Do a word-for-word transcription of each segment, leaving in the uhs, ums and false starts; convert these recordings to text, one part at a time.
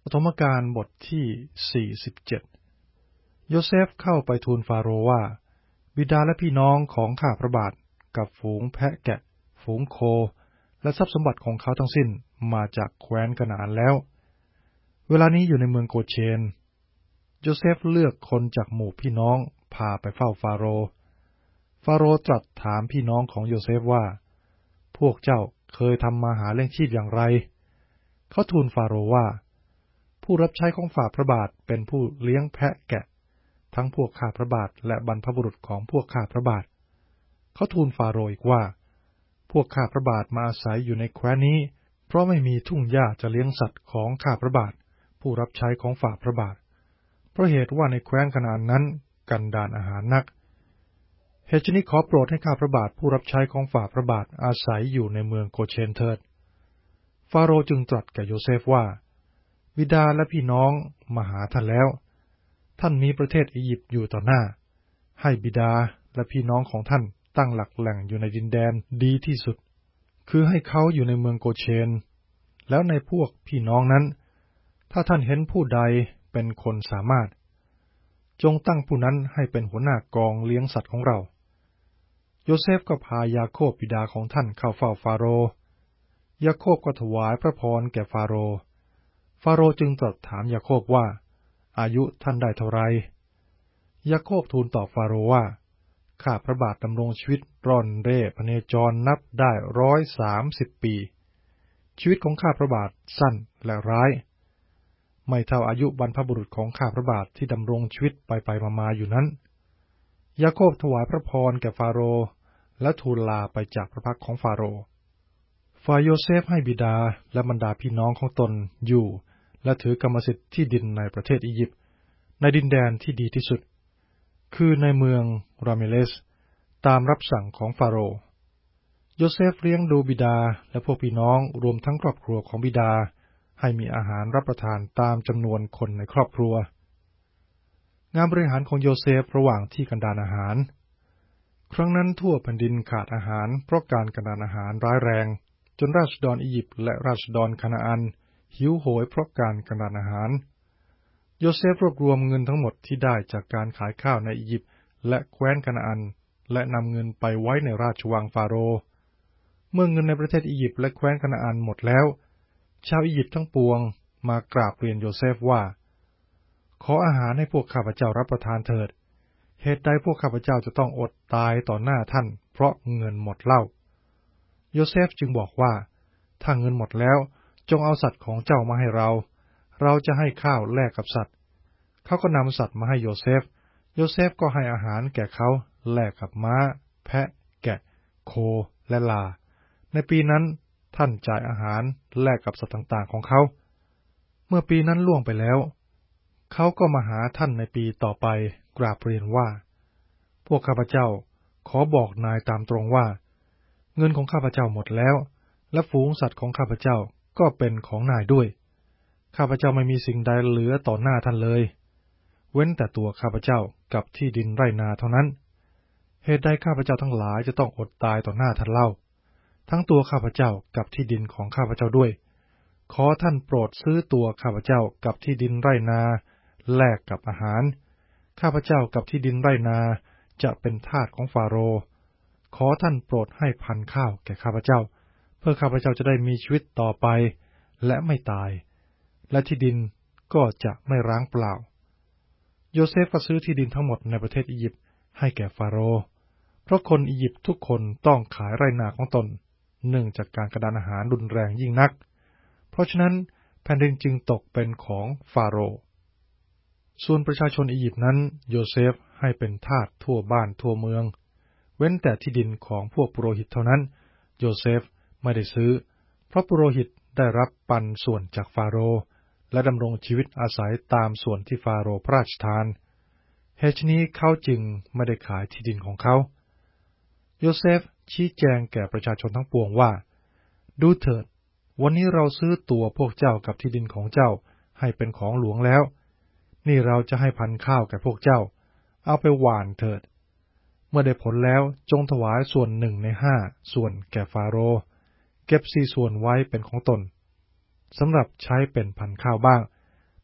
ฐมกาลบทที่สี่สิบเจ็ดโยเซฟเข้าไปทูลฟาโรห์ว่าบิดาและพี่น้องของข้าพระบาทกับฝูงแพะแกะฝูงโคและทรัพย์สมบัติของเขาทั้งสิ้นมาจากแคว้นกะหนาอันแล้วเวลานี้อยู่ในเมืองโกเชนโยเซฟเลือกคนจากหมู่พี่น้องพาไปเฝ้าฟาโรห์ฟาโรห์ตรัสถามพี่น้องของโยเซฟว่าพวกเจ้าเคยทำมาหาเลี้ยงชีพอย่างไรเขาทูลฟาโรห์ว่าผู้รับใช้ของฝ่าพระบาทเป็นผู้เลี้ยงแพะแกะทั้งพวกข้าพระบาทและบรรพบุรุษของพวกข้าพระบาทเขาทูลฟาโรห์อีกว่าพวกข้าพระบาทมาอาศัยอยู่ในแคว้นนี้เพราะไม่มีทุ่งหญ้าจะเลี้ยงสัตว์ของข้าพระบาทผู้รับใช้ของฝ่าพระบาทเพราะเหตุว่าในแคว้นกะหนาอันนั้นกันดารอาหารนักเหตุนี้ขอโปรดให้ข้าพระบาทผู้รับใช้ของฝ่าพระบาทอาศัยอยู่ในเมืองโกเชนเถิดฟาโรห์จึงตรัสแก่โยเซฟว่าบิดาและพี่น้องมาหาท่านแล้วท่านมีประเทศอียิปต์อยู่ต่อหน้าให้บิดาและพี่น้องของท่านตั้งหลักแหล่งอยู่ในดินแดนดีที่สุดคือให้เขาอยู่ในเมืองโกเชนแล้วในพวกพี่น้องนั้นถ้าท่านเห็นผู้ใดเป็นคนสามารถจงตั้งผู้นั้นให้เป็นหัวหน้ากองเลี้ยงสัตว์ของเราโยเซฟก็พายาโคบบิดาของท่านเข้าเฝ้าฟาโรห์ยาโคบก็ถวายพระพรแก่ฟาโรห์ฟาโรห์จึงตรัสถามยาโคบว่าอายุท่านได้เท่าไรยาโคบทูลตอบฟาโรห์ว่าข้าพระบาทดำรงชีวิตร่อนเร่พเนจรนับได้ร้อยสามสิบปีชีวิตของข้าพระบาทสั้นและร้ายไม่เท่าอายุบรรพบุรุษของข้าพระบาทที่ดำรงชีวิตไปไปมาๆอยู่นั้นยาโคบถวายพระพรแก่ฟาโรห์และทูลลาไปจากพระพักของฟาโรห์ฝ่ายโยเซฟให้บิดาและบรรดาพี่น้องของตนอยู่และถือกรรมสิทธิ์ที่ดินในประเทศอียิปต์ในดินแดนที่ดีที่สุดคือในเมืองราเมเลสตามรับสั่งของฟาโรห์โยเซฟเลี้ยงดูบิดาและพวกพี่น้องรวมทั้งครอบครัวของบิดาให้มีอาหารรับประทานตามจำนวนคนในครอบครัวงานบริหารของโยเซฟระหว่างที่กันดารอาหารครั้งนั้นทั่วแผ่นดินขาดอาหารเพราะการกันดารอาหารร้ายแรงจนราษฎรอียิปต์และราษฎรคานาอันหิวโหยเพราะการกันดารอาหารโยเซฟรวบรวมเงินทั้งหมดที่ได้จากการขายข้าวในอียิปต์และแคว้นคานาอันและนำเงินไปไว้ในราชวังฟาโรห์เมื่อเงินในประเทศอียิปต์และแคว้นคานาอันหมดแล้วชาวอียิปต์ทั้งปวงมากราบเรียนโยเซฟว่าขออาหารให้พวกข้าพเจ้ารับประทานเถิดเหตุใดพวกข้าพเจ้าจะต้องอดตายต่อหน้าท่านเพราะเงินหมดเล่าโยเซฟจึงบอกว่าถ้าเงินหมดแล้วจงเอาสัตว์ของเจ้ามาให้เราเราจะให้ข้าวแลกกับสัตว์เขาก็นำสัตว์มาให้โยเซฟโยเซฟก็ให้อาหารแก่เขาแลกกับม้าแพะแกะโคและลาในปีนั้นท่านจ่ายอาหารแลกกับสัตว์ต่างๆของเขาเมื่อปีนั้นล่วงไปแล้วเขาก็มาหาท่านในปีต่อไปกราบเรียนว่าพวกข้าพเจ้าขอบอกนายตามตรงว่าเงินของข้าพเจ้าหมดแล้วและฝูงสัตว์ของข้าพเจ้าก็เป็นของนายด้วยข้าพเจ้าไม่มีสิ่งใดเหลือต่อหน้าท่านเลยเว้นแต่ตัวข้าพเจ้ากับที่ดินไร่นาเท่านั้นเหตุใดข้าพเจ้าทั้งหลายจะต้องอดตายต่อหน้าท่านเล่าทั้งตัวข้าพเจ้ากับที่ดินของข้าพเจ้าด้วยขอท่านโปรดซื้อตัวข้าพเจ้ากับที่ดินไร่นาแลกกับอาหารข้าพเจ้ากับที่ดินไร่นาจะเป็นทาสของฟาโรห์ขอท่านโปรดให้พันธุ์ข้าวแก่ข้าพเจ้าเพื่อข้าพเจ้าจะได้มีชีวิตต่อไปและไม่ตายและที่ดินก็จะไม่ร้างเปล่าโยเซฟก็ซื้อที่ดินทั้งหมดในประเทศอียิปต์ให้แก่ฟาโรห์เพราะคนอียิปต์ทุกคนต้องขายไร่นาของตนเนื่องจากการกันดารอาหารรุนแรงยิ่งนักเพราะฉะนั้นแผ่นดินจึงตกเป็นของฟาโรห์ส่วนประชาชนอียิปต์นั้นโยเซฟให้เป็นทาสทั่วบ้านทั่วเมืองเว้นแต่ที่ดินของพวกปุโรหิตเท่านั้นโยเซฟไม่ได้ซื้อเพราะปุโรหิตได้รับปันส่วนจากฟาโรห์และดำรงชีวิตอาศัยตามส่วนที่ฟาโรห์พระราชทานเหตุนี้เขาจึงไม่ได้ขายที่ดินของเขาโยเซฟชี้แจงแก่ประชาชนทั้งปวงว่าดูเถิดวันนี้เราซื้อตัวพวกเจ้ากับที่ดินของเจ้าให้เป็นของหลวงแล้วนี่เราจะให้พันธุ์ข้าวแก่พวกเจ้าเอาไปหว่านเถิดเมื่อได้ผลแล้วจงถวายส่วนหนึ่งในห้าส่วนแก่ฟาโรห์เก็บสี่ส่วนไว้เป็นของตนสำหรับใช้เป็นพันธุ์ข้าวบ้าง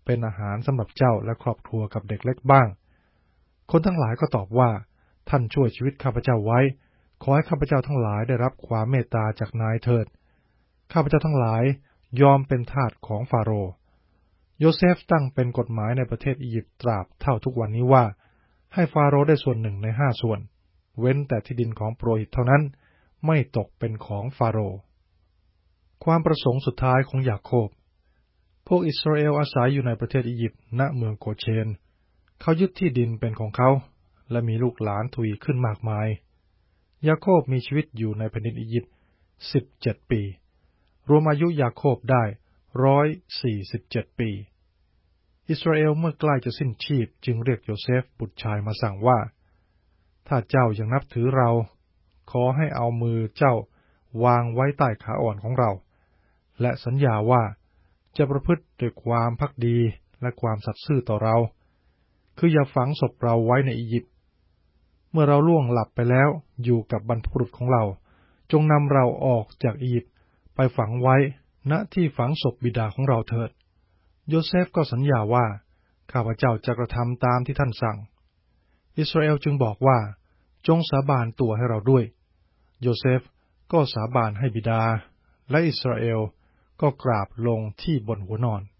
เป็นอาหารสำหรับเจ้าและครอบครัวกับเด็กเล็กบ้างคนทั้งหลายก็ตอบว่าท่านช่วยชีวิตข้าพเจ้าไว้ขอให้ข้าพเจ้าทั้งหลายได้รับความเมตตาจากนายเถิดข้าพเจ้าทั้งหลายยอมเป็นทาสของฟาโรห์โยเซฟตั้งเป็นกฎหมายในประเทศอียิปต์ตราบเท่าทุกวันนี้ว่าให้ฟาโรห์ได้ส่วนหนึ่งในห้าส่วนเว้นแต่ที่ดินของโปรหิตเท่านั้นไม่ตกเป็นของฟาโรห์ความประสงค์สุดท้ายของยาโคบพวกอิสราเอลอาศัยอยู่ในประเทศอียิปต์ณเมืองโกเชนเขายึดที่ดินเป็นของเขาและมีลูกหลานทวีขึ้นมากมายยาโคบมีชีวิตอยู่ในแผ่นดินอียิปต์สิบเจ็ดปีรวมอายุยาโคบได้หนึ่งร้อยสี่สิบเจ็ดปีอิสราเอลเมื่อใกล้จะสิ้นชีพจึงเรียกโยเซฟบุตรชายมาสั่งว่าถ้าเจ้ายังนับถือเราขอให้เอามือเจ้าวางไว้ใต้ขาอ่อนของเราและสัญญาว่าจะประพฤติด้วยความภักดีและความสัตย์ซื่อต่อเราคืออย่าฝังศพเราไว้ในอียิปต์เมื่อเราล่วงหลับไปแล้วอยู่กับบรรพบุรุษของเราจงนำเราออกจากอียิปต์ไปฝังไว้ณที่ฝังศพบิดาของเราเถิดโยเซฟก็สัญญาว่าข้าพเจ้าจะกระทำตามที่ท่านสั่งอิสราเอลจึงบอกว่าจงสาบานตัวให้เราด้วยโยเซฟก็สาบานให้บิดาและอิสราเอลก็กราบลงที่บนหัวนอน